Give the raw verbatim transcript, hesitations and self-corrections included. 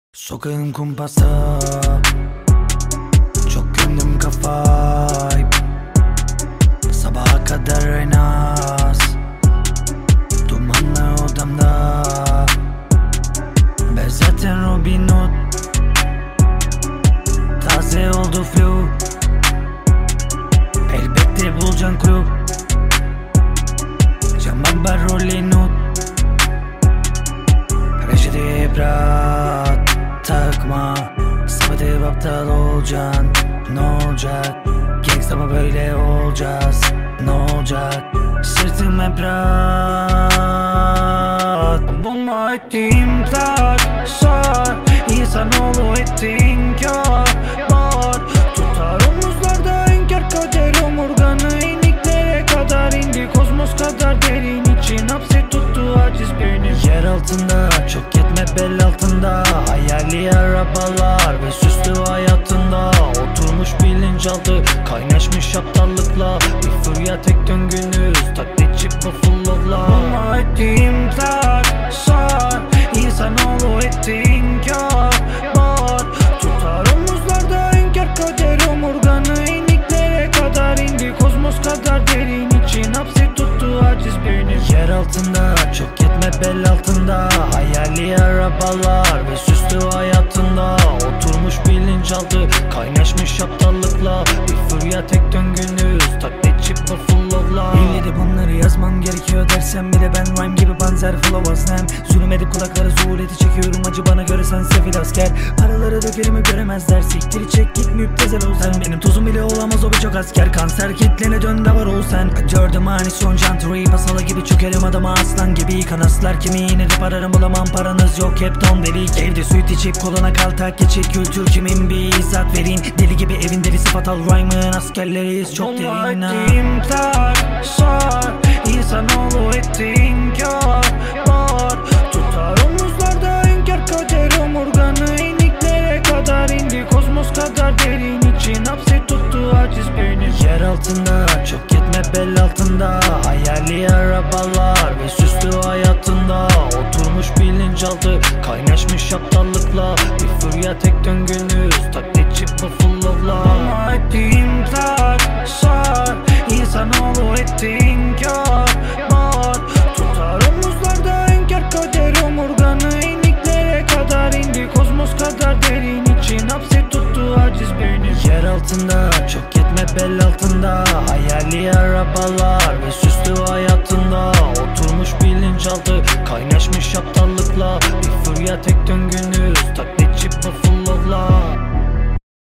Sokağın kumpası, çok gömdüm kafayı. Sabaha kadar en az dumanlı odamda. Ben zaten Robin Hood, taze oldu flu. Elbette bulacaksın kulüp. Cemal var rolün ut. Reşidi ibrat takma, sabredip aptal olacaksın. Ne olacak? Gangsta mı böyle olacağız? Ne olacak? Sırtım hep rahat. Bomba ettiğim taşlar, insanoğlu ettiğin kar var. Tutar omuzlarda inkar kader, omurganı iniklere kadar indi. Kozmos kadar derin için hapse tuttu aciz benim. Yer altında çok yetme bel altında, hayali arabalar ve süslü hayatında. Oturmuş bilinçaltı, kaynaşmış aptallıkla. Bir furya tek döngünüz, taklitçi buffalo'lar. Bomba ettiğim taşlar, insanoğlu ettiğin kar var. Tutar omuzlarda inkar kader, omurganı iniklere kadar indi. Kozmos kadar derin için hapse tuttu aciz benim. Yer altında çok yetme bel altında, hayali arabalar ve süslü hayatında. Oturmuş bilinçaltı, kaynaşmış aptallıkla. Bir furya tek döngünüz, taklitçi buffalo'lar. İlle de bunları yazmam gerekiyor dersem, bir de ben rhyme gibi benzer flow aznem. Zulüm edip kulaklara zuhuleti çekiyorum, acı bana göre sen sefil asker. Paraları dökerimi göremezler, siktiri çek git müptezel ol sen. Benim tozum bile olamaz o birçok asker, kanser kitlene dön de var ol sen. Gördüm ani son jantırıyı pasalı gibi, çökerim adama aslan gibi. Kanaslar kemiğini rip ararım, bulamam paranız yok hep ton delik. Evde süt içip koluna kaltak geçik, kültür kimin bir izzat verin. Deli gibi evin delisi fatal rhyme'ın askerleriyiz çok derin. Bomba ettiğim taşlar, insanoğlu ettiğin kar var. Tutar omuzlarda inkar kader, omurganı iniklere kadar indi. Kozmos kadar derin için hapse tuttu aciz benim. Yer altında çok yetme bel altında, hayali arabalar ve süslü hayatında. Oturmuş bilinçaltı, kaynaşmış aptallıkla. Bir furya tek döngünüz, taklitçi buffalo'lar. Bomba ettiğim taşlar, insanoğlu ettiğin kar var. Tutar omuzlarda inkar kader, omurganı iniklere kadar indi. Kozmos kadar derin için hapse tuttu aciz benim. Yer altında çok yetme bel altında, hayali arabalar ve süslü hayatında. Oturmuş bilinçaltı, kaynaşmış aptallıkla. Bir furya tek döngünüz, taklit